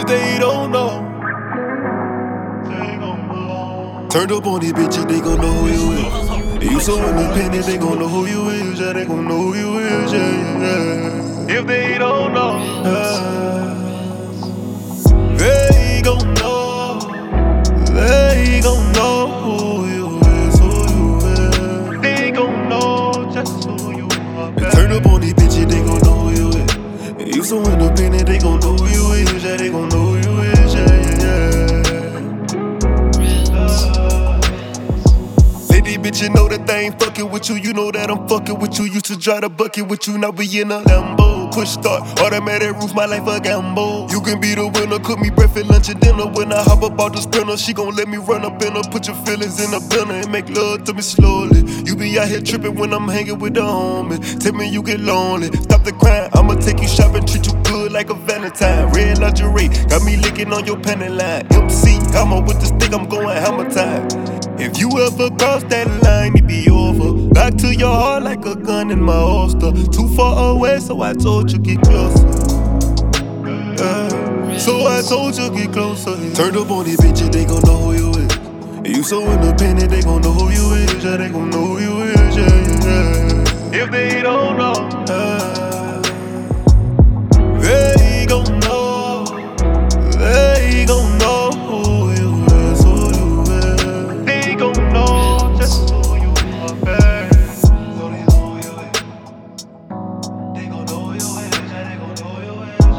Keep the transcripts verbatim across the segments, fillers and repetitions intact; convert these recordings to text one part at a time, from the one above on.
If they don't know, turned up on these bitches, they gon' know who you is. You so independent, they gon' know who you is. Yeah, they gon' know who you is. Yeah, yeah. If they don't know, uh, they gon' know. They gon' know who you is, who you is. They gon' know just who you are. Turn up on these bitches, they gon' know who you is. You so independent, they gon' know who you is. Yeah, they gon' know who you is. Yeah, yeah, yeah. Lady bitch, you know that they ain't fucking with you. You know that I'm fucking with you. Used to drive the bucket with you, now we in a Lambo. Push start, automatic roof, my life a gamble. You can be the winner, cook me breakfast, lunch, and dinner. When I hop up out the sprinter, she gon' let me run up in her. Put your feelings in a blender and make love to me slowly. You be out here tripping when I'm hanging with the homies. Tell me you get lonely, stop the crying. I'ma take you shopping, treat you good like a Valentine. Red lingerie, got me licking on your panty line. M C, I'm up with the stick, I'm going hammer time. If you ever cross that line, it be over. Back to your heart like a gun in my holster. Too far away, so I told you get closer. Uh, so I told you get closer. Turned up on these bitches, they gon' know who you is. You so independent, they gon' know who you is. Yeah, they gon' know who you is. Yeah, yeah, yeah. If they don't know, uh, they gon' know. They gon' know who you is, who you is. They gon' know just who you are, baby. So they know who you is. They gon' know who you is. Yeah, they gon' know who you is.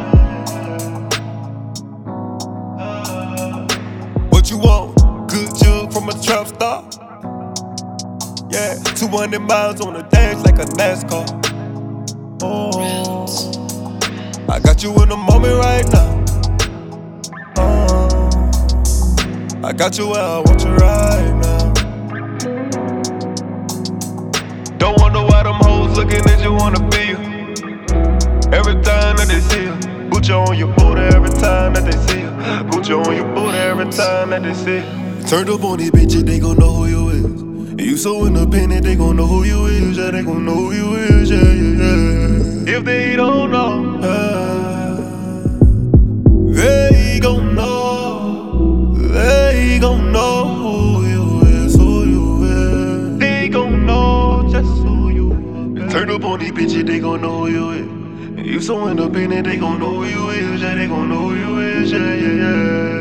Yeah, yeah. Uh, what you want? Good jug from a trap star. Yeah, two hundred miles on the dash like a NASCAR. Oh, I got you in the moment right now. Oh, I got you where I want you right now. Don't wonder why them hoes looking at you wanna be you. Every time that they see you, put you on your booty every time that they see you. Put you on your booty every time that they see you. Turned up on these bitches, they gon' know who you is. You so independent, they gon' know who you is. Yeah, they gon' know who you is. Yeah, yeah, yeah. If they don't know, uh, they gon' know. They gon' know who you is, who you is. They gon' know just who you are. Turn up on these bitches, they gon' know who you is. You so independent, they gon' know who you is. Yeah, they gon' know who you is. Yeah, yeah, yeah.